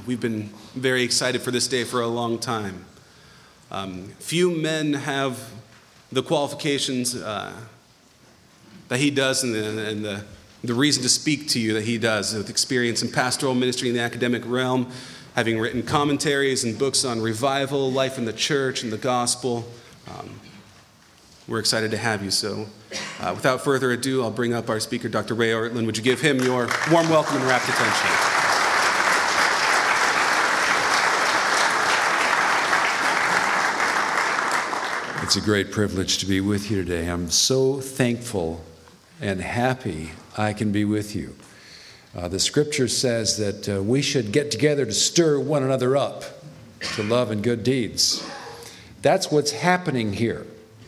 We've been very excited for this day for a long time. Few men have the qualifications that he does and the reason to speak to you that he does, with experience in pastoral ministry in the academic realm, having written commentaries and books on revival, life in the church, and the gospel. We're excited to have you. So without further ado, I'll bring up our speaker, Dr. Ray Ortlund. Would you give him your warm welcome and rapt attention? It's a great privilege to be with you today. I'm so thankful and happy I can be with you. The scripture says that we should get together to stir one another up to love and good deeds. That's what's happening here.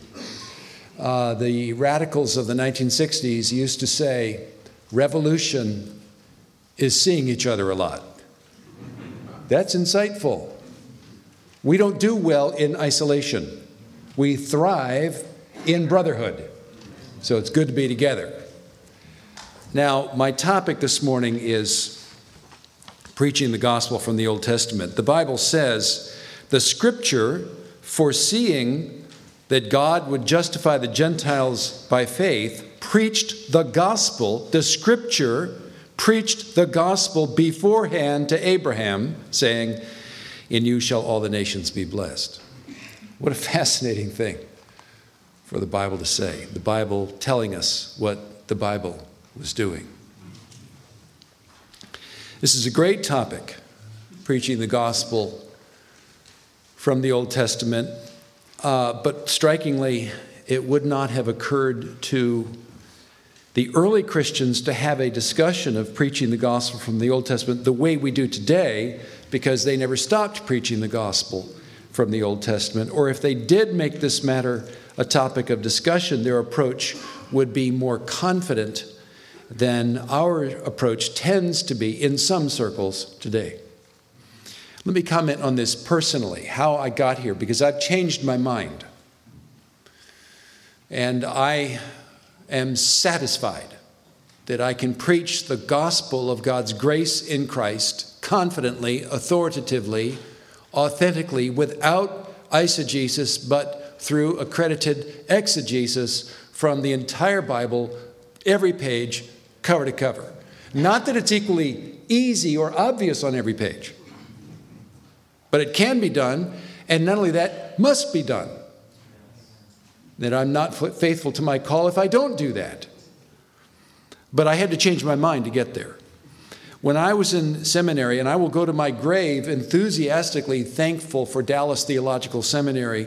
The radicals of the 1960s used to say, revolution is seeing each other a lot. That's insightful. We don't do well in isolation. We thrive in brotherhood. So it's good to be together. Now, my topic this morning is preaching the gospel from the Old Testament. The Bible says the scripture, foreseeing that God would justify the Gentiles by faith, preached the gospel. The scripture preached the gospel beforehand to Abraham, saying, "In you shall all the nations be blessed." What a fascinating thing for the Bible to say. The Bible telling us what the Bible was doing. This is a great topic, preaching the gospel from the Old Testament. But strikingly, it would not have occurred to the early Christians to have a discussion of preaching the gospel from the Old Testament the way we do today, because they never stopped preaching the gospel from the Old Testament. Or if they did make this matter a topic of discussion, their approach would be more confident than our approach tends to be in some circles today. Let me comment on this personally, how I got here, because I've changed my mind. And I am satisfied that I can preach the gospel of God's grace in Christ confidently, authoritatively, authentically, without eisegesis, but through accredited exegesis from the entire Bible, every page, cover to cover. Not that it's equally easy or obvious on every page, but it can be done, and not only that, must be done. That I'm not faithful to my call if I don't do that. But I had to change my mind to get there. When I was in seminary, and I will go to my grave enthusiastically thankful for Dallas Theological Seminary,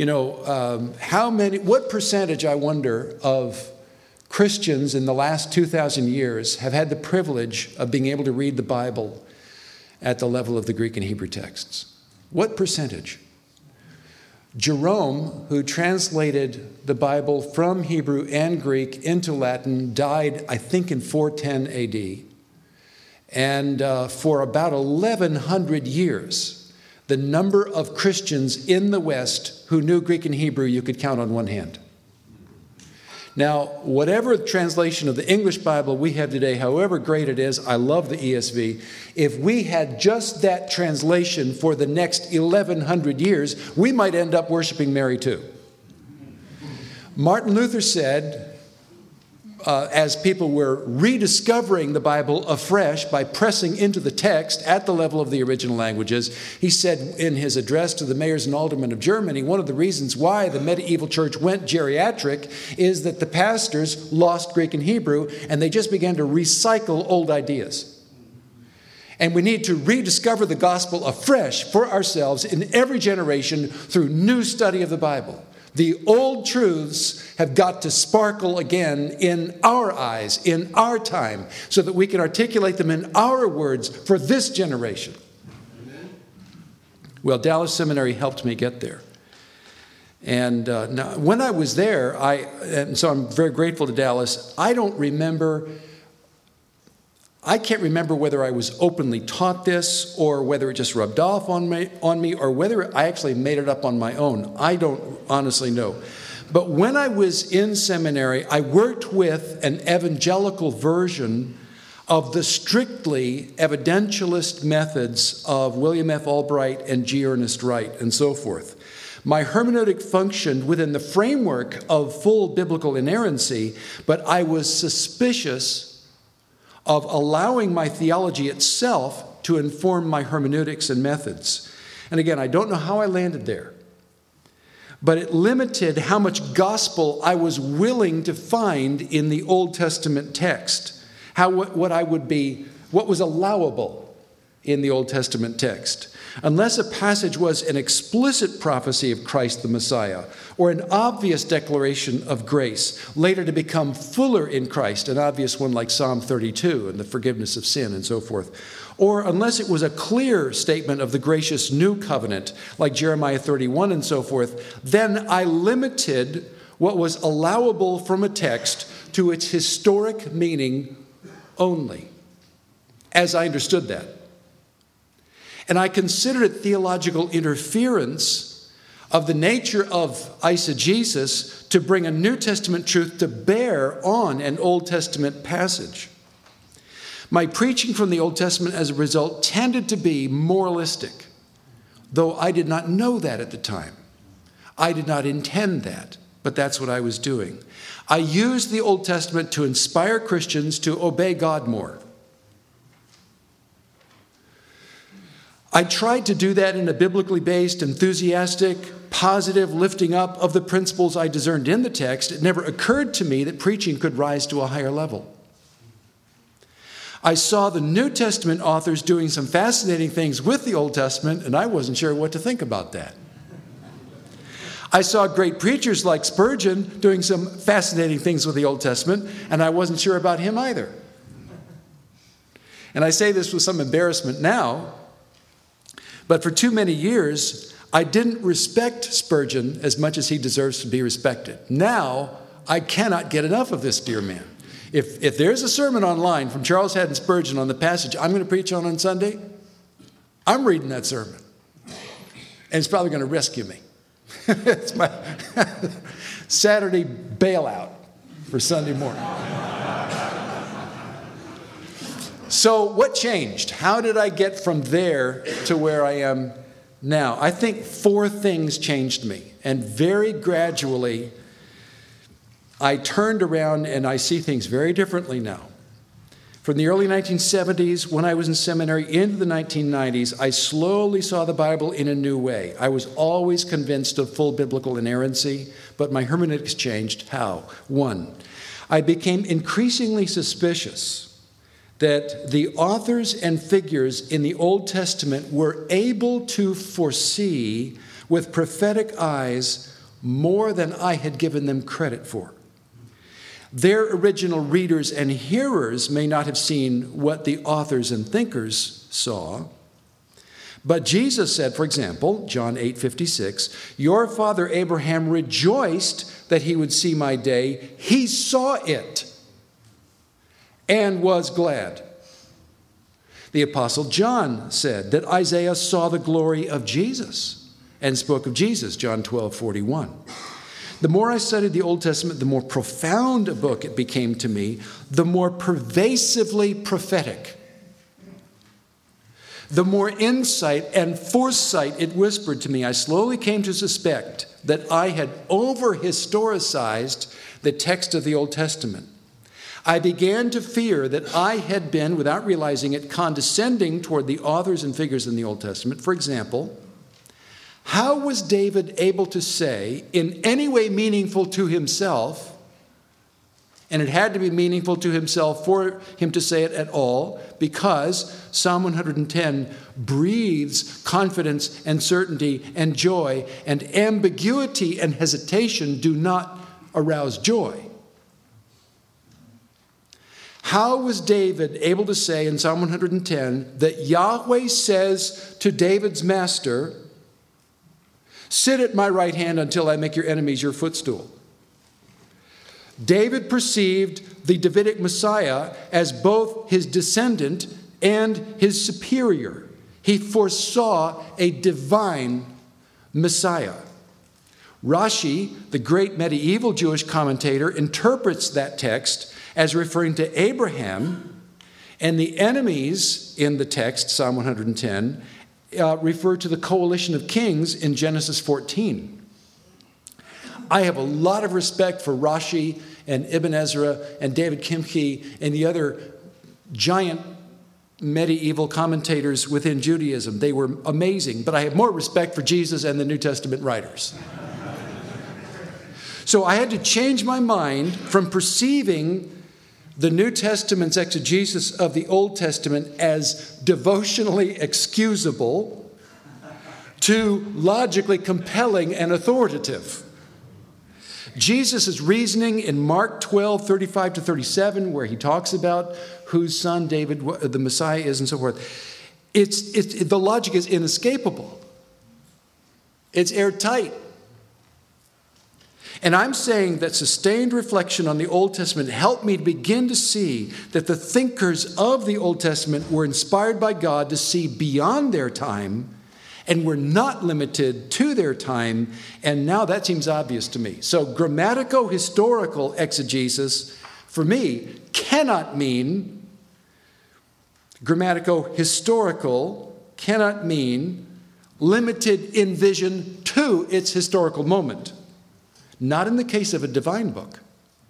what percentage, I wonder, of Christians in the last 2,000 years have had the privilege of being able to read the Bible at the level of the Greek and Hebrew texts? What percentage? Jerome, who translated the Bible from Hebrew and Greek into Latin, died, I think, in 410 AD. And for about 1,100 years, the number of Christians in the West who knew Greek and Hebrew, you could count on one hand. Now, whatever translation of the English Bible we have today, however great it is, I love the ESV, if we had just that translation for the next 1,100 years, we might end up worshiping Mary too. Martin Luther said, as people were rediscovering the Bible afresh by pressing into the text at the level of the original languages, he said in his address to the mayors and aldermen of Germany, one of the reasons why the medieval church went geriatric is that the pastors lost Greek and Hebrew, and they just began to recycle old ideas. And we need to rediscover the gospel afresh for ourselves in every generation through new study of the Bible. The old truths have got to sparkle again in our eyes, in our time, so that we can articulate them in our words for this generation. Amen. Well, Dallas Seminary helped me get there. And now, when I was there, and so I'm very grateful to Dallas, I can't remember whether I was openly taught this or whether it just rubbed off on me or whether I actually made it up on my own. I don't honestly know. But when I was in seminary, I worked with an evangelical version of the strictly evidentialist methods of William F. Albright and G. Ernest Wright and so forth. My hermeneutic functioned within the framework of full biblical inerrancy, but I was suspicious of allowing my theology itself to inform my hermeneutics and methods. And again, I don't know how I landed there, but it limited how much gospel I was willing to find in the Old Testament text, what was allowable in the Old Testament text. Unless a passage was an explicit prophecy of Christ the Messiah, or an obvious declaration of grace, later to become fuller in Christ, an obvious one like Psalm 32 and the forgiveness of sin and so forth, or unless it was a clear statement of the gracious new covenant, like Jeremiah 31 and so forth, then I limited what was allowable from a text to its historic meaning only, as I understood that. And I considered it theological interference of the nature of eisegesis to bring a New Testament truth to bear on an Old Testament passage. My preaching from the Old Testament, as a result, tended to be moralistic, though I did not know that at the time. I did not intend that, but that's what I was doing. I used the Old Testament to inspire Christians to obey God more. I tried to do that in a biblically based, enthusiastic, positive lifting up of the principles I discerned in the text. It never occurred to me that preaching could rise to a higher level. I saw the New Testament authors doing some fascinating things with the Old Testament, and I wasn't sure what to think about that. I saw great preachers like Spurgeon doing some fascinating things with the Old Testament, and I wasn't sure about him either. And I say this with some embarrassment now, but for too many years, I didn't respect Spurgeon as much as he deserves to be respected. Now, I cannot get enough of this dear man. If there's a sermon online from Charles Haddon Spurgeon on the passage I'm going to preach on Sunday, I'm reading that sermon. And it's probably going to rescue me. It's my Saturday bailout for Sunday morning. So what changed? How did I get from there to where I am now? I think 4 things changed me. And very gradually, I turned around and I see things very differently now. From the early 1970s, when I was in seminary, into the 1990s, I slowly saw the Bible in a new way. I was always convinced of full biblical inerrancy, but my hermeneutics changed. How? 1, I became increasingly suspicious that the authors and figures in the Old Testament were able to foresee with prophetic eyes more than I had given them credit for. Their original readers and hearers may not have seen what the authors and thinkers saw, but Jesus said, for example, John 8:56, "Your father Abraham rejoiced that he would see my day. He saw it and was glad." The Apostle John said that Isaiah saw the glory of Jesus and spoke of Jesus, John 12:41. The more I studied the Old Testament, the more profound a book it became to me, the more pervasively prophetic, the more insight and foresight it whispered to me. I slowly came to suspect that I had over-historicized the text of the Old Testament. I began to fear that I had been, without realizing it, condescending toward the authors and figures in the Old Testament. For example, how was David able to say, in any way meaningful to himself, and it had to be meaningful to himself for him to say it at all, because Psalm 110 breathes confidence and certainty and joy, and ambiguity and hesitation do not arouse joy. How was David able to say in Psalm 110 that Yahweh says to David's master, "Sit at my right hand until I make your enemies your footstool"? David perceived the Davidic Messiah as both his descendant and his superior. He foresaw a divine Messiah. Rashi, the great medieval Jewish commentator, interprets that text as referring to Abraham And the enemies in the text, Psalm 110, refer to the coalition of kings in Genesis 14. I have a lot of respect for Rashi and Ibn Ezra and David Kimchi and the other giant medieval commentators within Judaism. They were amazing, but I have more respect for Jesus and the New Testament writers. So I had to change my mind from perceiving the New Testament's exegesis of the Old Testament as devotionally excusable to logically compelling and authoritative. Jesus' reasoning in Mark 12, 35 to 37, where he talks about whose son David, the Messiah is and so forth, the logic is inescapable. It's airtight. And I'm saying that sustained reflection on the Old Testament helped me to begin to see that the thinkers of the Old Testament were inspired by God to see beyond their time and were not limited to their time. And now that seems obvious to me. So grammatico-historical exegesis, for me, cannot mean limited in vision to its historical moment. Not in the case of a divine book.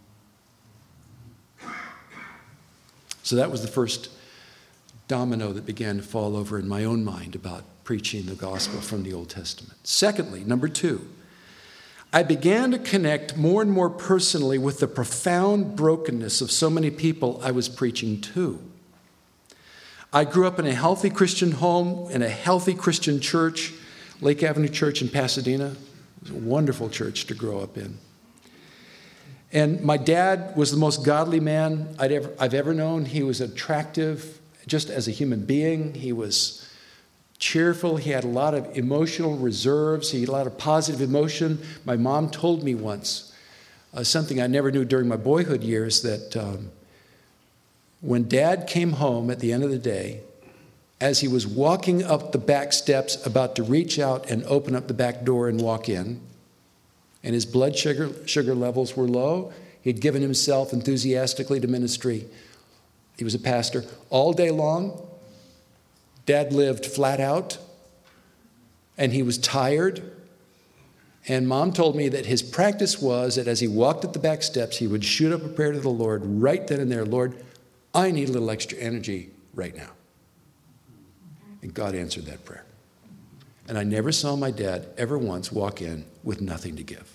So that was the first domino that began to fall over in my own mind about preaching the gospel from the Old Testament. Secondly, number 2, I began to connect more and more personally with the profound brokenness of so many people I was preaching to. I grew up in a healthy Christian home, in a healthy Christian church, Lake Avenue Church in Pasadena. It was a wonderful church to grow up in. And my dad was the most godly man I've ever known. He was attractive just as a human being. He was cheerful. He had a lot of emotional reserves. He had a lot of positive emotion. My mom told me once something I never knew during my boyhood years, that when Dad came home at the end of the day, as he was walking up the back steps, about to reach out and open up the back door and walk in, and his blood sugar levels were low, he'd given himself enthusiastically to ministry. He was a pastor. All day long, Dad lived flat out, and he was tired. And Mom told me that his practice was that as he walked up the back steps, he would shoot up a prayer to the Lord right then and there. Lord, I need a little extra energy right now. And God answered that prayer. And I never saw my dad ever once walk in with nothing to give.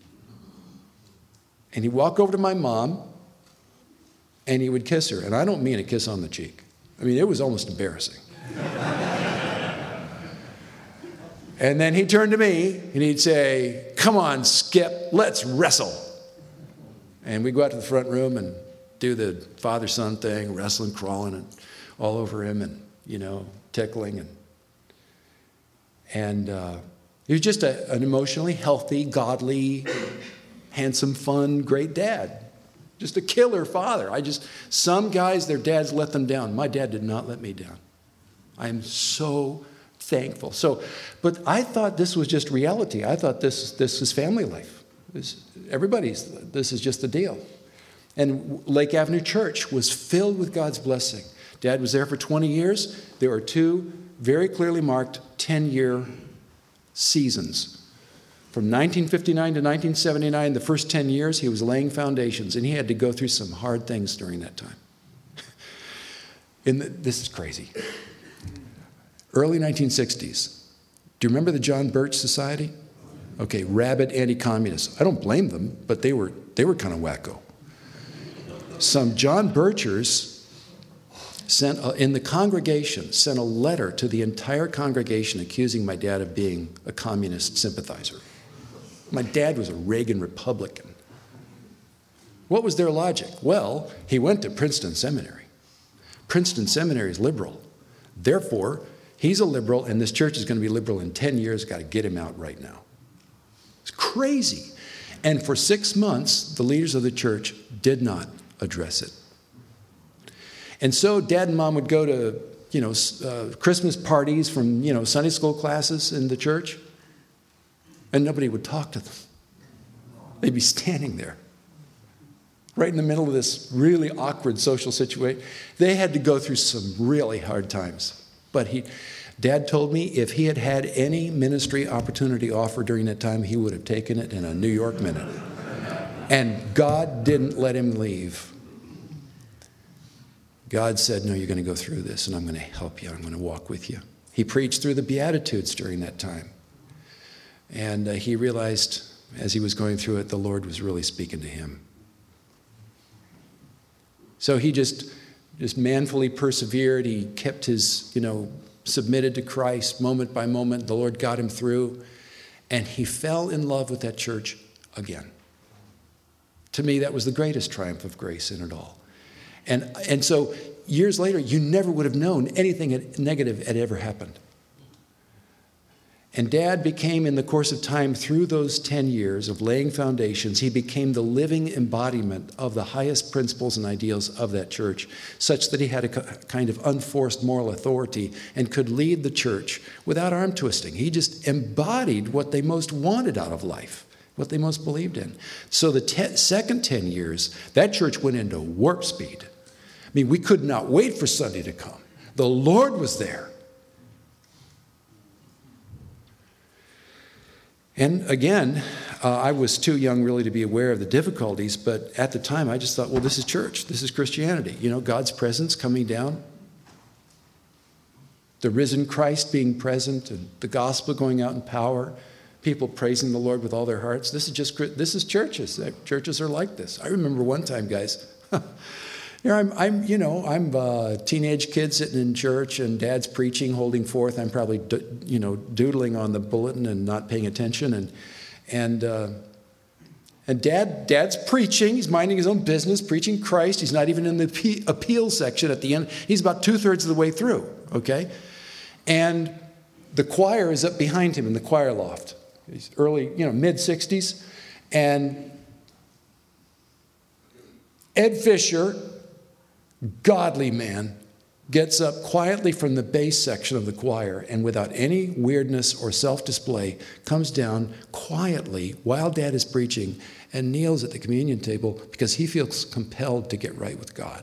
And he'd walk over to my mom, and he would kiss her. And I don't mean a kiss on the cheek. I mean, it was almost embarrassing. And then he'd turn to me, and he'd say, "Come on, Skip, let's wrestle." And we'd go out to the front room and do the father-son thing, wrestling, crawling, and all over him, and, tickling. And he was just an emotionally healthy, godly, handsome, fun, great dad. Just a killer father. Some guys, their dads let them down. My dad did not let me down. I am so thankful. But I thought this was just reality. I thought this was family life. This is just the deal. And Lake Avenue Church was filled with God's blessing. Dad was there for 20 years. There were 2 very clearly marked 10-year seasons. From 1959 to 1979, the first 10 years, he was laying foundations, and he had to go through some hard things during that time. This is crazy. Early 1960s. Do you remember the John Birch Society? Okay, rabid anti-communists. I don't blame them, but they were kind of wacko. Some John Birchers sent a letter to the entire congregation accusing my dad of being a communist sympathizer. My dad was a Reagan Republican. What was their logic? Well, he went to Princeton Seminary. Princeton Seminary is liberal. Therefore, he's a liberal, and this church is going to be liberal in 10 years. Got to get him out right now. It's crazy. And for 6 months, the leaders of the church did not address it. And so Dad and Mom would go to, Christmas parties from, Sunday school classes in the church, and nobody would talk to them. They'd be standing there. right in the middle of this really awkward social situation. They had to go through some really hard times. But Dad told me if he had had any ministry opportunity offered during that time, he would have taken it in a New York minute. And God didn't let him leave. God said, no, you're going to go through this, and I'm going to help you. I'm going to walk with you. He preached through the Beatitudes during that time. And he realized as he was going through it, the Lord was really speaking to him. So he just manfully persevered. He kept his, submitted to Christ moment by moment. The Lord got him through. And he fell in love with that church again. To me, that was the greatest triumph of grace in it all. And so years later, you never would have known anything negative had ever happened. And Dad became, in the course of time, through those 10 years of laying foundations, he became the living embodiment of the highest principles and ideals of that church, such that he had a kind of unforced moral authority and could lead the church without arm twisting. He just embodied what they most wanted out of life, what they most believed in. So the second 10 years, that church went into warp speed. I mean, we could not wait for Sunday to come. The Lord was there. And again, I was too young really to be aware of the difficulties, but at the time I just thought, well, this is church. This is Christianity. God's presence coming down. The risen Christ being present and the gospel going out in power. People praising the Lord with all their hearts. This is churches. Churches are like this. I remember one time, guys, I'm a teenage kid sitting in church and Dad's preaching, holding forth. I'm probably, doodling on the bulletin and not paying attention. And Dad's preaching. He's minding his own business, preaching Christ. He's not even in the appeal section at the end. He's about 2/3 of the way through, okay? And the choir is up behind him in the choir loft. He's early, mid-60s. And Ed Fisher, godly man, gets up quietly from the bass section of the choir and without any weirdness or self-display comes down quietly while Dad is preaching and kneels at the communion table because he feels compelled to get right with God.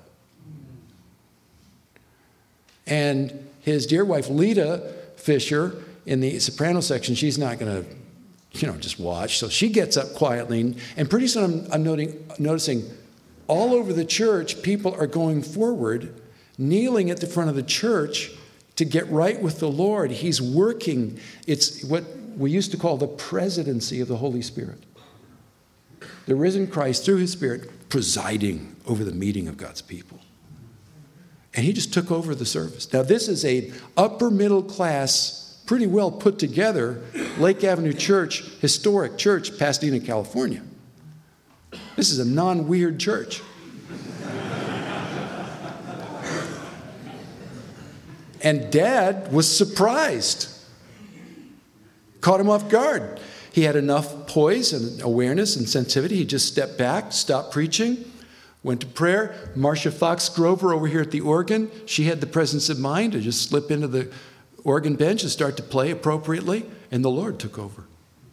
And his dear wife, Lita Fisher, in the soprano section, she's not going to, just watch. So she gets up quietly, and pretty soon I'm noticing all over the church, people are going forward, kneeling at the front of the church to get right with the Lord. He's working. It's what we used to call the presidency of the Holy Spirit. The risen Christ, through his Spirit, presiding over the meeting of God's people. And he just took over the service. Now, this is a upper middle class, pretty well put together Lake Avenue Church, historic church, Pasadena, California. This is a non-weird church. And Dad was surprised. Caught him off guard. He had enough poise and awareness and sensitivity. He just stepped back, stopped preaching, went to prayer. Marcia Fox Grover over here at the organ, she had the presence of mind to just slip into the organ bench and start to play appropriately, and the Lord took over.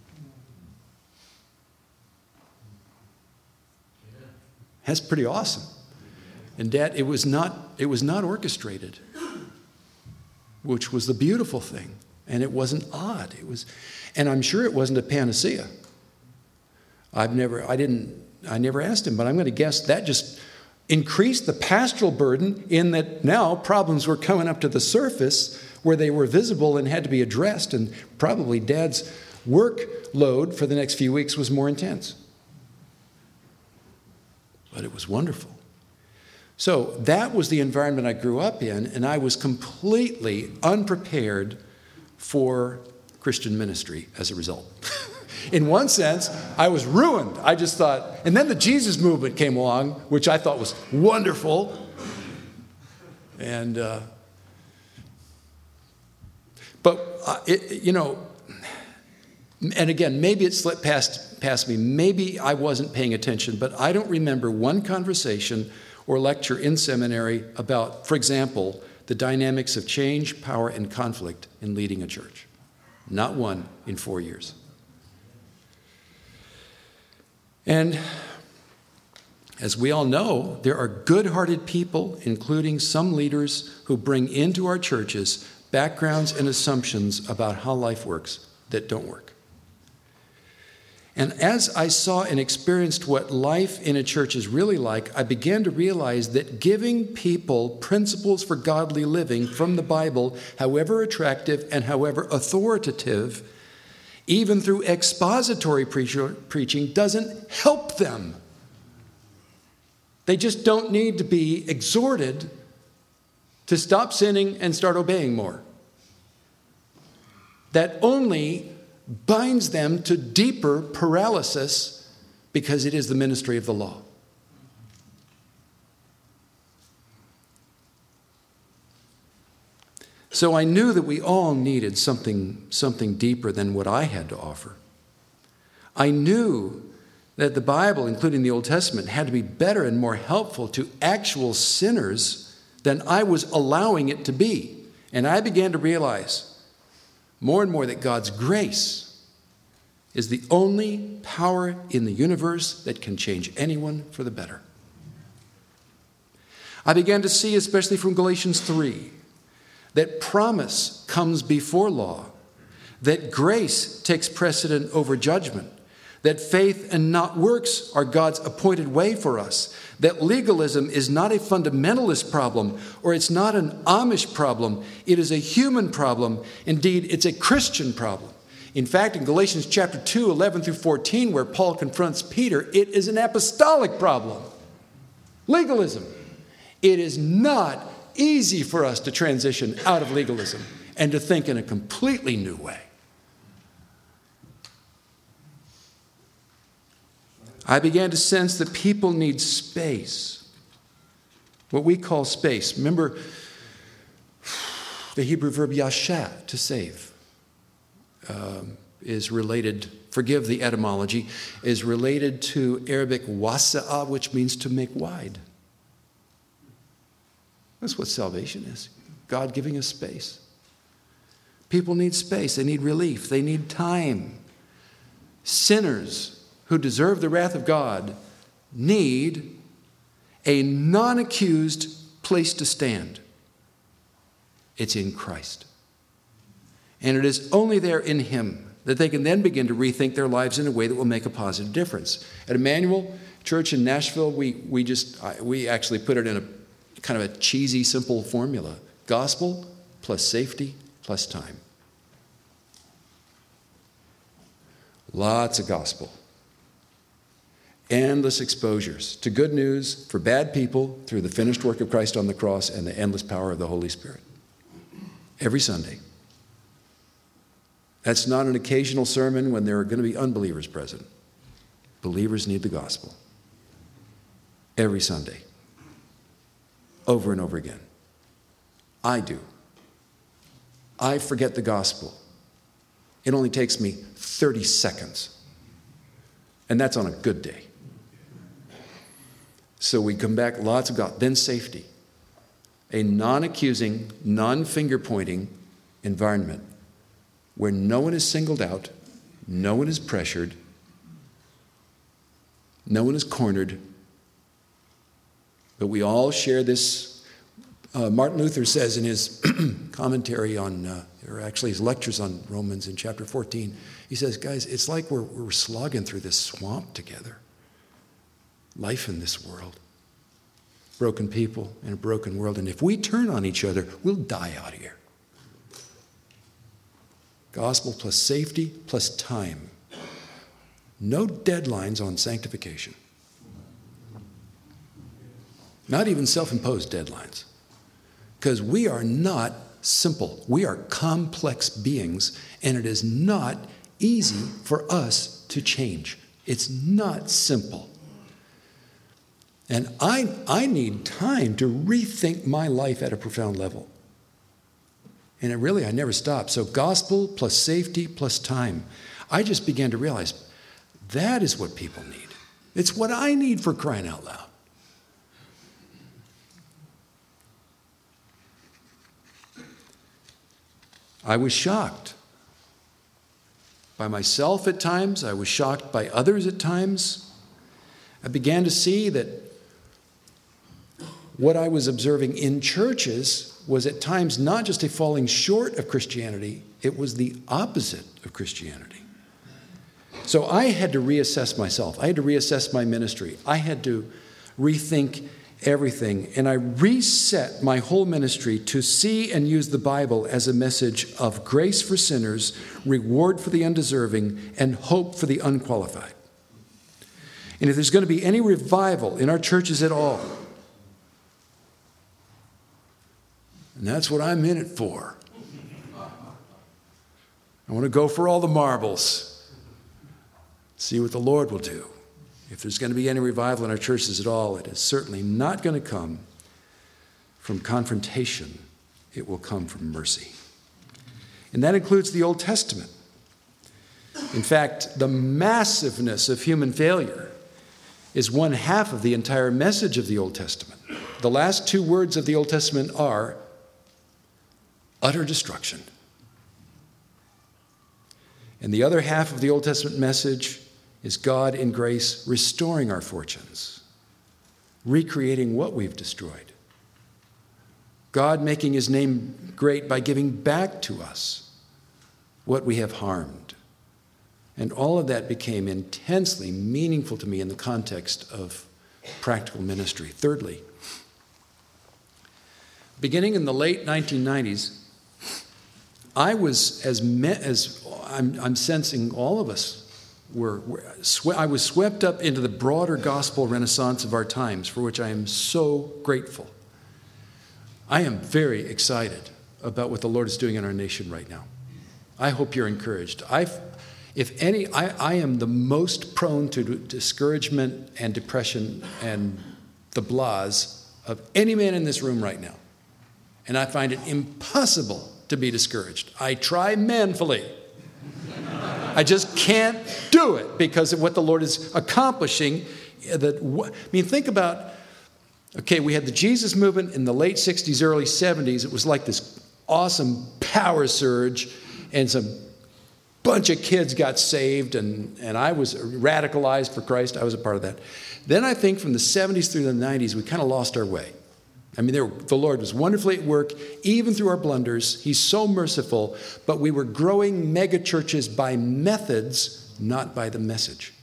That's pretty awesome. And Dad, it was not orchestrated, which was the beautiful thing. And it wasn't odd. And I'm sure it wasn't a panacea. I never asked him, but I'm going to guess that just increased the pastoral burden in that now problems were coming up to the surface where they were visible and had to be addressed, and probably Dad's workload for the next few weeks was more intense. But it was wonderful. So that was the environment I grew up in, and I was completely unprepared for Christian ministry as a result. In one sense, I was ruined. I just thought, and then the Jesus movement came along, which I thought was wonderful. And, and again, maybe it slipped past me. Maybe I wasn't paying attention, but I don't remember one conversation or lecture in seminary about, for example, the dynamics of change, power, and conflict in leading a church. Not one in 4 years. And As we all know, there are good-hearted people, including some leaders, who bring into our churches backgrounds and assumptions about how life works that don't work. And as I saw and experienced what life in a church is really like, I began to realize that giving people principles for godly living from the Bible, however attractive and however authoritative, even through expository preaching, doesn't help them. They just don't need to be exhorted to stop sinning and start obeying more. That only binds them to deeper paralysis because it is the ministry of the law. So I knew that we all needed something deeper than what I had to offer. I knew that the Bible, including the Old Testament, had to be better and more helpful to actual sinners than I was allowing it to be. And I began to realize more and more that God's grace is the only power in the universe that can change anyone for the better. I began to see, especially from Galatians 3, that promise comes before law, that grace takes precedent over judgment, that faith and not works are God's appointed way for us, that legalism is not a fundamentalist problem, or it's not an Amish problem. It is a human problem. Indeed, it's a Christian problem. In fact, in Galatians chapter 2, 11 through 14, where Paul confronts Peter, it is an apostolic problem. Legalism. It is not easy for us to transition out of legalism and to think in a completely new way. I began to sense that people need space, what we call space. Remember the Hebrew verb yasha, to save, is related, forgive the etymology, is related to Arabic wasa'a, which means to make wide. That's what salvation is, God giving us space. People need space, they need relief, they need time. Sinners who deserve the wrath of God need a non-accused place to stand. It's in Christ. And it is only there in Him that they can then begin to rethink their lives in a way that will make a positive difference. At Emmanuel Church in Nashville, we actually put it in a kind of a cheesy, simple formula. Gospel plus safety plus time. Lots of gospel. Endless exposures to good news for bad people through the finished work of Christ on the cross and the endless power of the Holy Spirit. Every Sunday. That's not an occasional sermon when there are going to be unbelievers present. Believers need the gospel. Every Sunday. Over and over again. I do. I forget the gospel. It only takes me 30 seconds. And that's on a good day. So we come back, lots of God. Then safety. A non-accusing, non-finger-pointing environment where no one is singled out, no one is pressured, no one is cornered, but we all share this. Martin Luther says in his commentary on, or actually his lectures on Romans in chapter 14, he says, guys, it's like we're slogging through this swamp together. Life in this world. Broken people in a broken world. And if we turn on each other, we'll die out here. Gospel plus safety plus time. No deadlines on sanctification. Not even self-imposed deadlines. Because we are not simple. We are complex beings, and it is not easy for us to change. It's not simple. And I need time to rethink my life at a profound level. And I never stop. So gospel plus safety plus time. I just began to realize that is what people need. It's what I need, for crying out loud. I was shocked by myself at times. I was shocked by others at times. I began to see that what I was observing in churches was at times not just a falling short of Christianity, it was the opposite of Christianity. So I had to reassess myself. I had to reassess my ministry. I had to rethink everything. And I reset my whole ministry to see and use the Bible as a message of grace for sinners, reward for the undeserving, and hope for the unqualified. And if there's going to be any revival in our churches at all, and that's what I'm in it for. I want to go for all the marbles. See what the Lord will do. If there's going to be any revival in our churches at all, it is certainly not going to come from confrontation. It will come from mercy. And that includes the Old Testament. In fact, the massiveness of human failure is one half of the entire message of the Old Testament. The last two words of the Old Testament are utter destruction. And the other half of the Old Testament message is God in grace restoring our fortunes, recreating what we've destroyed. God making his name great by giving back to us what we have harmed. And all of that became intensely meaningful to me in the context of practical ministry. Thirdly, beginning in the late 1990s, I was, as I'm sensing all of us, I was swept up into the broader gospel renaissance of our times, for which I am so grateful. I am very excited about what the Lord is doing in our nation right now. I hope you're encouraged. I am the most prone to discouragement and depression and the blahs of any man in this room right now. And I find it impossible to be discouraged. I try manfully. I just can't do it because of what the Lord is accomplishing. Think about, we had the Jesus movement in the late 60s, early 70s. It was like this awesome power surge, and some bunch of kids got saved, and I was radicalized for Christ. I was a part of that. Then I think from the 70s through the 90s, we kind of lost our way. The Lord was wonderfully at work, even through our blunders. He's so merciful, but we were growing mega churches by methods, not by the message.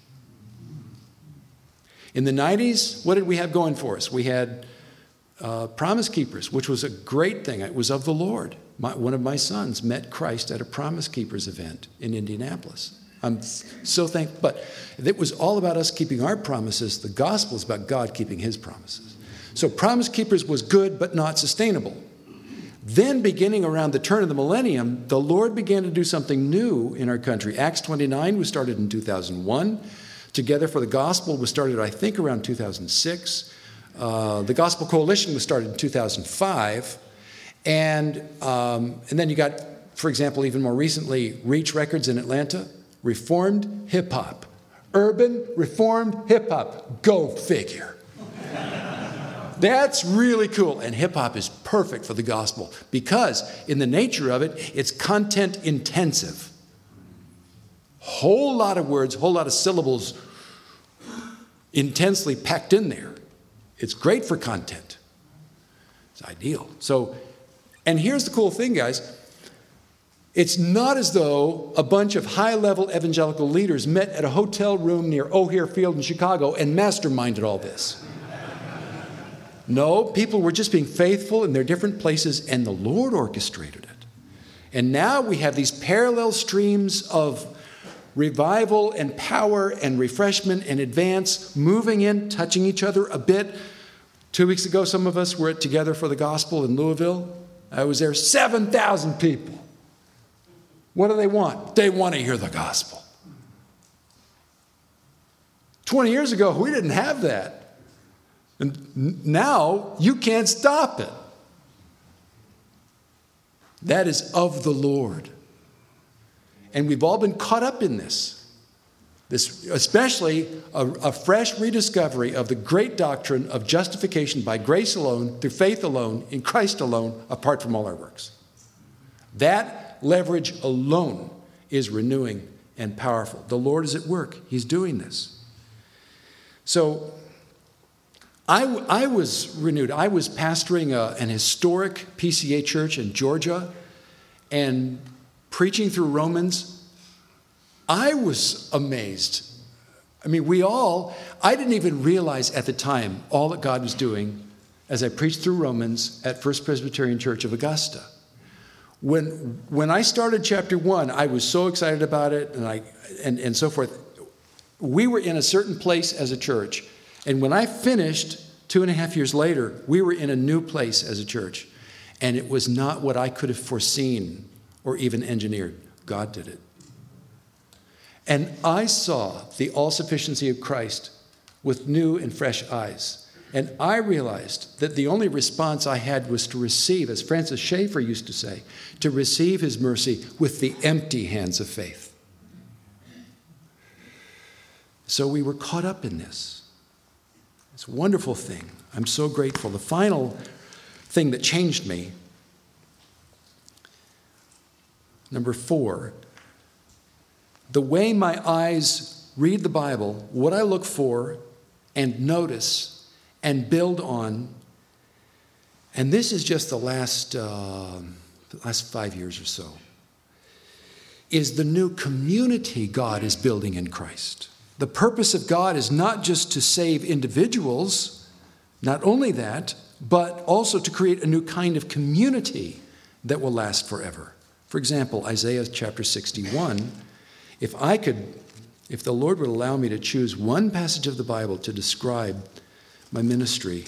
In the 90s, what did we have going for us? We had Promise Keepers, which was a great thing. It was of the Lord. One of my sons met Christ at a Promise Keepers event in Indianapolis. I'm so thankful. But it was all about us keeping our promises. The gospel is about God keeping his promises. So Promise Keepers was good, but not sustainable. Then, beginning around the turn of the millennium, the Lord began to do something new in our country. Acts 29 was started in 2001. Together for the Gospel was started, I think, around 2006. The Gospel Coalition was started in 2005. And then you got, for example, even more recently, Reach Records in Atlanta, Reformed hip-hop. Urban Reformed hip-hop. Go figure. That's really cool. And hip-hop is perfect for the gospel because in the nature of it, it's content intensive. Whole lot of words, whole lot of syllables intensely packed in there. It's great for content. It's ideal. And here's the cool thing, guys. It's not as though a bunch of high-level evangelical leaders met at a hotel room near O'Hare Field in Chicago and masterminded all this. No, people were just being faithful in their different places, and the Lord orchestrated it. And now we have these parallel streams of revival and power and refreshment and advance, moving in, touching each other a bit. 2 weeks ago, some of us were Together for the Gospel in Louisville. I was there, 7,000 people. What do they want? They want to hear the gospel. 20 years ago, we didn't have that. And now you can't stop it. That is of the Lord. And we've all been caught up in this especially a fresh rediscovery of the great doctrine of justification by grace alone, through faith alone, in Christ alone, apart from all our works. That leverage alone is renewing and powerful. The Lord is at work. He's doing this. So I was renewed. I was pastoring an historic PCA church in Georgia and preaching through Romans. I was amazed. I mean, I didn't even realize at the time all that God was doing as I preached through Romans at First Presbyterian Church of Augusta. When I started chapter 1, I was so excited about it and so forth. We were in a certain place as a church. And when I finished 2.5 years later, we were in a new place as a church. And it was not what I could have foreseen or even engineered. God did it. And I saw the all-sufficiency of Christ with new and fresh eyes. And I realized that the only response I had was to receive, as Francis Schaeffer used to say, to receive his mercy with the empty hands of faith. So we were caught up in this. It's a wonderful thing. I'm so grateful. The final thing that changed me, number 4, the way my eyes read the Bible, what I look for and notice and build on, and this is just the last 5 years or so, is the new community God is building in Christ. The purpose of God is not just to save individuals, not only that, but also to create a new kind of community that will last forever. For example, Isaiah chapter 61, if the Lord would allow me to choose one passage of the Bible to describe my ministry,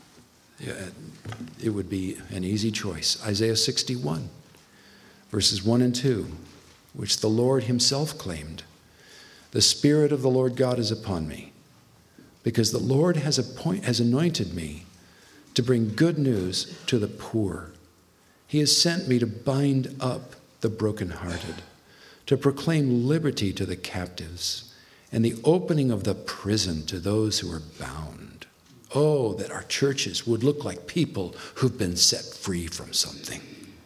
it would be an easy choice. Isaiah 61, verses 1 and 2, which the Lord himself claimed. The Spirit of the Lord God is upon me, because the Lord has anointed me to bring good news to the poor. He has sent me to bind up the brokenhearted, to proclaim liberty to the captives, and the opening of the prison to those who are bound. Oh, that our churches would look like people who've been set free from something,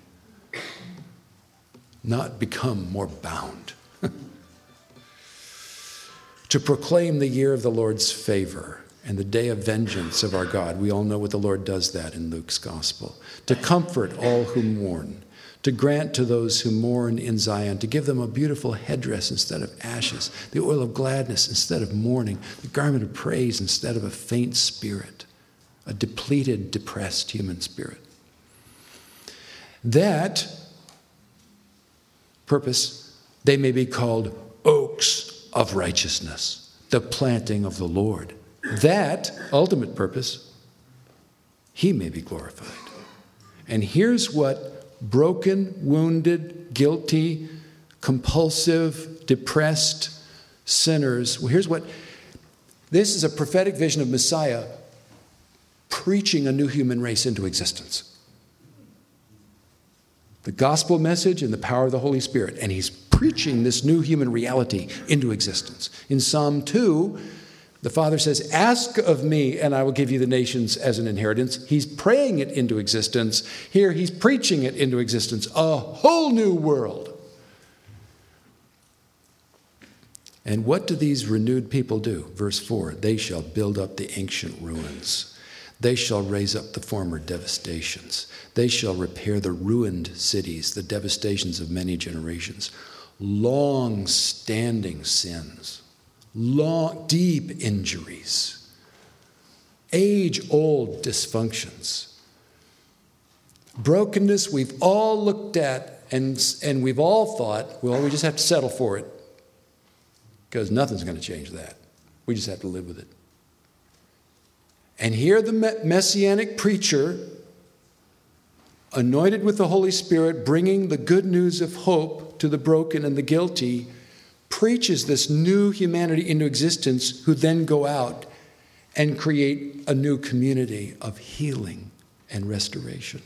not become more bound. To proclaim the year of the Lord's favor and the day of vengeance of our God. We all know what the Lord does that in Luke's gospel. To comfort all who mourn, to grant to those who mourn in Zion, to give them a beautiful headdress instead of ashes, the oil of gladness instead of mourning, the garment of praise instead of a faint spirit, a depleted, depressed human spirit. That purpose, they may be called oaks of righteousness, the planting of the Lord. That ultimate purpose, he may be glorified. And here's what broken, wounded, guilty, compulsive, depressed sinners, this is a prophetic vision of Messiah preaching a new human race into existence. The gospel message and the power of the Holy Spirit. And he's preaching this new human reality into existence. In Psalm 2, the Father says, "Ask of me, and I will give you the nations as an inheritance." He's praying it into existence. Here, he's preaching it into existence. A whole new world. And what do these renewed people do? Verse 4, "They shall build up the ancient ruins. They shall raise up the former devastations. They shall repair the ruined cities, the devastations of many generations. Long-standing sins, deep injuries, age-old dysfunctions, brokenness we've all looked at and we've all thought, well, we just have to settle for it because nothing's going to change that. We just have to live with it. And here the messianic preacher, anointed with the Holy Spirit, bringing the good news of hope to the broken and the guilty, preaches this new humanity into existence, who then go out and create a new community of healing and restoration.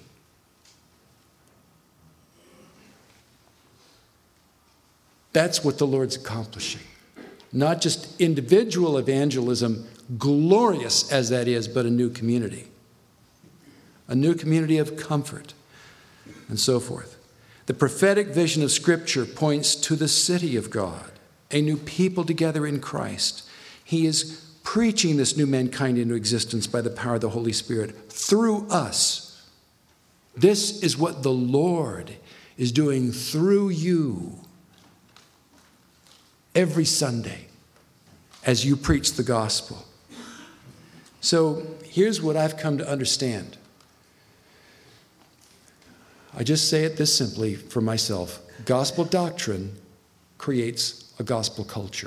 That's what the Lord's accomplishing. Not just individual evangelism, glorious as that is, but a new community. A new community of comfort, and so forth. The prophetic vision of Scripture points to the city of God, a new people together in Christ. He is preaching this new mankind into existence by the power of the Holy Spirit through us. This is what the Lord is doing through you every Sunday as you preach the gospel. So here's what I've come to understand. I just say it this simply for myself. Gospel doctrine creates a gospel culture.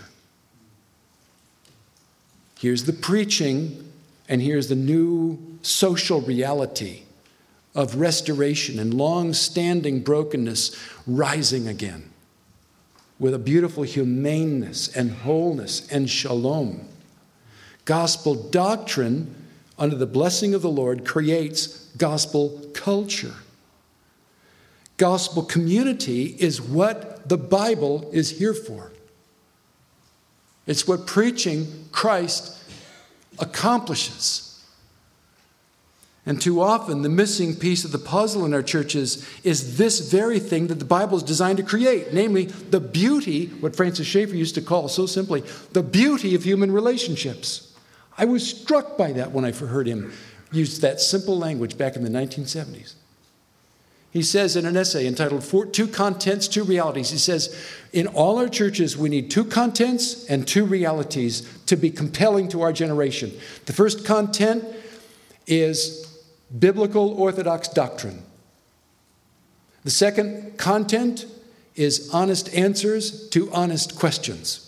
Here's the preaching, and here's the new social reality of restoration and long-standing brokenness rising again with a beautiful humaneness and wholeness and shalom. Gospel doctrine, under the blessing of the Lord, creates gospel culture. Gospel community is what the Bible is here for. It's what preaching Christ accomplishes. And too often, the missing piece of the puzzle in our churches is this very thing that the Bible is designed to create, namely the beauty, what Francis Schaeffer used to call so simply, the beauty of human relationships. I was struck by that when I heard him use that simple language back in the 1970s. He says in an essay entitled Two Contents, Two Realities, he says, in all our churches, we need two contents and two realities to be compelling to our generation. The first content is biblical orthodox doctrine. The second content is honest answers to honest questions.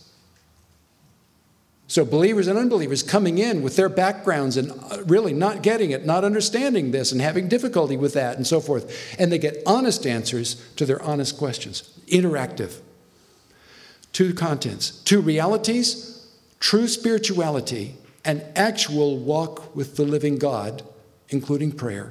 So believers and unbelievers coming in with their backgrounds and really not getting it, not understanding this and having difficulty with that and so forth. And they get honest answers to their honest questions. Interactive. Two contents. Two realities, true spirituality, and actual walk with the living God, including prayer.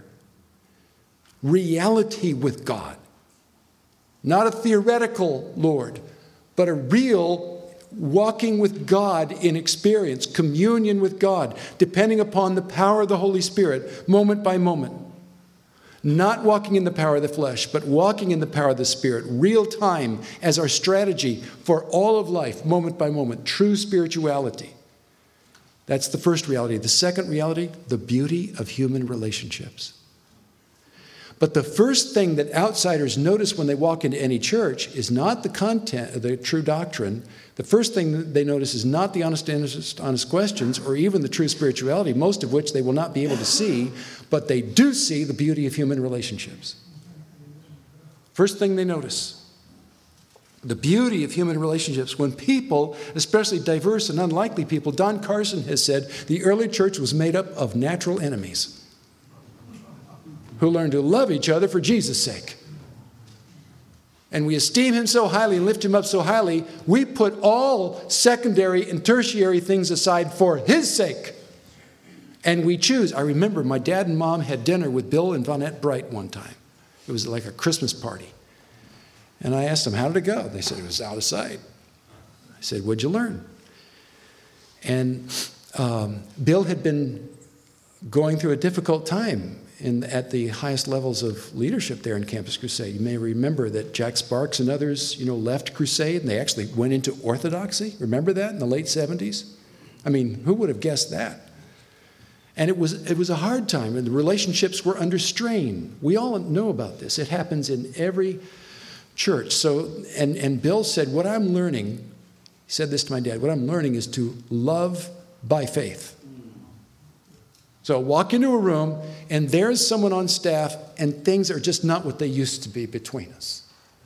Reality with God. Not a theoretical Lord, but a real walking with God in experience, communion with God, depending upon the power of the Holy Spirit, moment by moment. Not walking in the power of the flesh, but walking in the power of the Spirit, real time as our strategy for all of life, moment by moment, true spirituality. That's the first reality. The second reality, the beauty of human relationships. But the first thing that outsiders notice when they walk into any church is not the content of the true doctrine. The first thing that they notice is not the honest questions or even the true spirituality, most of which they will not be able to see, but they do see the beauty of human relationships. First thing they notice, the beauty of human relationships. When people, especially diverse and unlikely people, Don Carson has said the early church was made up of natural enemies who learned to love each other for Jesus' sake. And we esteem him so highly and lift him up so highly, we put all secondary and tertiary things aside for his sake. And we choose. I remember my dad and mom had dinner with Bill and Vonette Bright one time. It was like a Christmas party. And I asked them, how did it go? They said, it was out of sight. I said, what'd you learn? And Bill had been going through a difficult time at the highest levels of leadership there in Campus Crusade. You may remember that Jack Sparks and others, left Crusade and they actually went into orthodoxy. Remember that in the late 70s? I mean, who would have guessed that? And it was a hard time, and the relationships were under strain. We all know about this. It happens in every church. So, and Bill said, what I'm learning, he said this to my dad, what I'm learning is to love by faith. So walk into a room, and there's someone on staff, and things are just not what they used to be between us.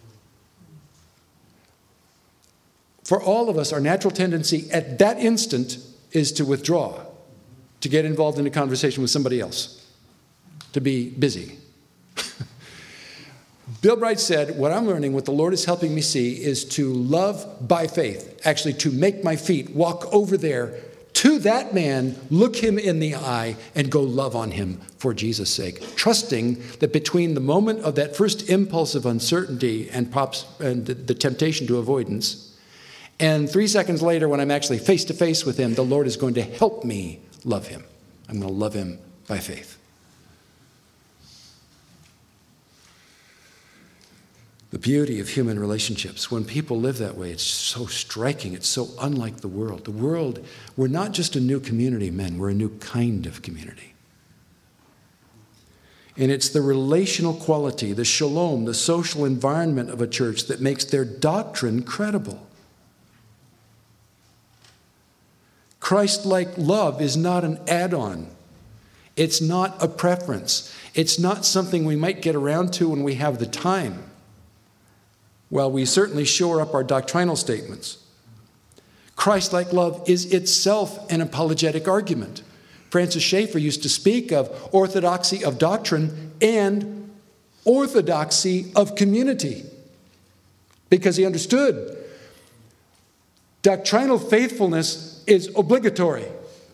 For all of us, our natural tendency at that instant is to withdraw, to get involved in a conversation with somebody else, to be busy. Bill Bright said, what I'm learning, what the Lord is helping me see, is to love by faith, actually to make my feet walk over there to that man, look him in the eye, and go love on him for Jesus' sake, trusting that between the moment of that first impulse of uncertainty and the temptation to avoidance, and 3 seconds later when I'm actually face-to-face with him, the Lord is going to help me love him. I'm going to love him by faith. The beauty of human relationships. When people live that way, it's so striking. It's so unlike the world. The world, we're not just a new community, men. We're a new kind of community. And it's the relational quality, the shalom, the social environment of a church that makes their doctrine credible. Christ-like love is not an add-on. It's not a preference. It's not something we might get around to when we have the time. Well, we certainly shore up our doctrinal statements. Christ-like love is itself an apologetic argument. Francis Schaeffer used to speak of orthodoxy of doctrine and orthodoxy of community because he understood doctrinal faithfulness is obligatory.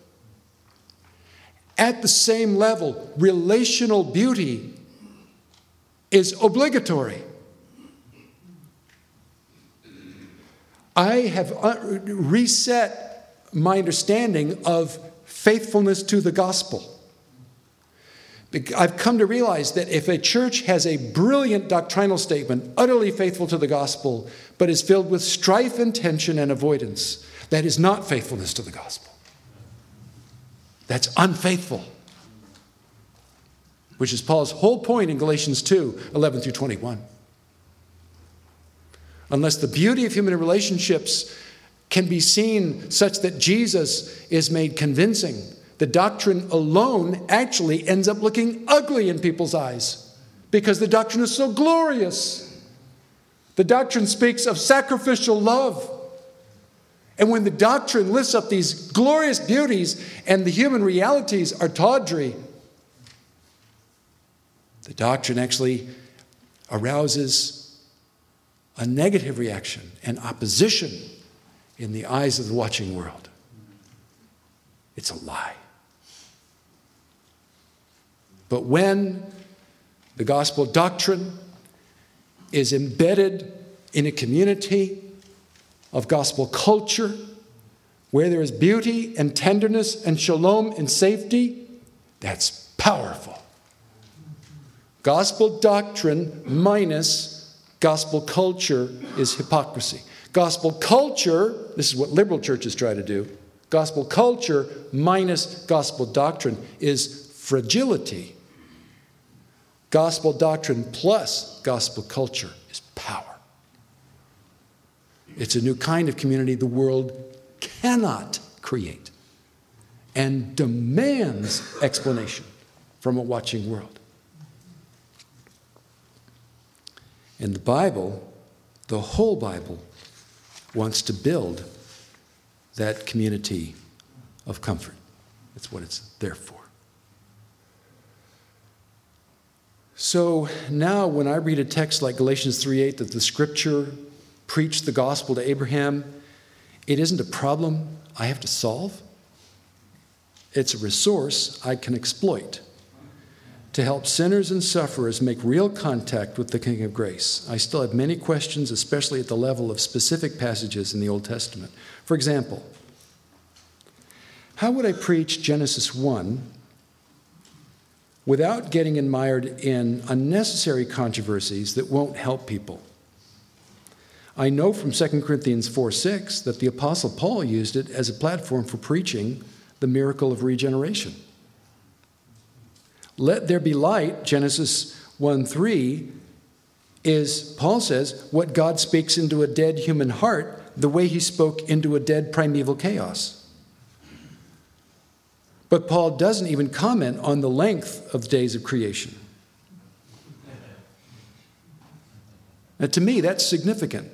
At the same level, relational beauty is obligatory. I have reset my understanding of faithfulness to the gospel. I've come to realize that if a church has a brilliant doctrinal statement, utterly faithful to the gospel, but is filled with strife and tension and avoidance, that is not faithfulness to the gospel. That's unfaithful. Which is Paul's whole point in Galatians 2, 11 through 21. Unless the beauty of human relationships can be seen such that Jesus is made convincing, the doctrine alone actually ends up looking ugly in people's eyes because the doctrine is so glorious. The doctrine speaks of sacrificial love. And when the doctrine lifts up these glorious beauties and the human realities are tawdry, the doctrine actually arouses a negative reaction and opposition in the eyes of the watching world. It's a lie. But when the gospel doctrine is embedded in a community of gospel culture, where there is beauty and tenderness and shalom and safety, that's powerful. Gospel doctrine minus gospel culture is hypocrisy. Gospel culture, this is what liberal churches try to do, gospel culture minus gospel doctrine is fragility. Gospel doctrine plus gospel culture is power. It's a new kind of community the world cannot create and demands explanation from a watching world. And the Bible, the whole Bible, wants to build that community of comfort. That's what it's there for. So now when I read a text like Galatians 3:8 that the Scripture preached the gospel to Abraham, it isn't a problem I have to solve. It's a resource I can exploit to help sinners and sufferers make real contact with the King of Grace. I still have many questions, especially at the level of specific passages in the Old Testament. For example, how would I preach Genesis 1 without getting mired in unnecessary controversies that won't help people? I know from 2 Corinthians 4:6 that the Apostle Paul used it as a platform for preaching the miracle of regeneration. Let there be light, Genesis 1:3, is, Paul says, what God speaks into a dead human heart, the way he spoke into a dead primeval chaos. But Paul doesn't even comment on the length of the days of creation. Now, to me, that's significant.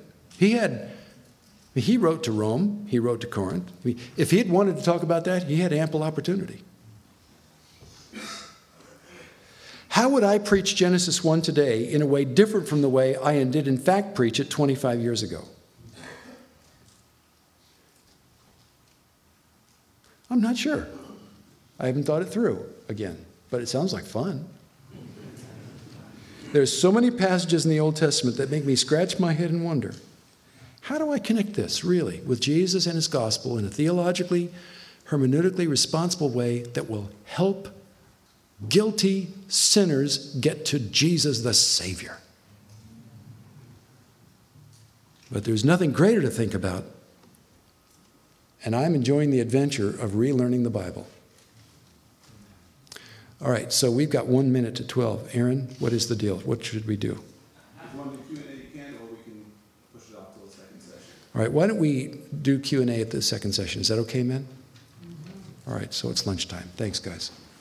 He wrote to Rome, he wrote to Corinth. If he had wanted to talk about that, he had ample opportunity. How would I preach Genesis 1 today in a way different from the way I did in fact preach it 25 years ago? I'm not sure. I haven't thought it through again, but it sounds like fun. There's so many passages in the Old Testament that make me scratch my head and wonder, how do I connect this, really, with Jesus and his gospel in a theologically, hermeneutically responsible way that will help guilty sinners get to Jesus the Savior? But there's nothing greater to think about. And I'm enjoying the adventure of relearning the Bible. All right, so we've got 1 minute to 12. Aaron, what is the deal? What should we do? If you want to do Q&A, you can, or we can push it off till the second session. All right, why don't we do Q&A at the second session? Is that okay, men? All right, so it's lunchtime. Thanks, guys.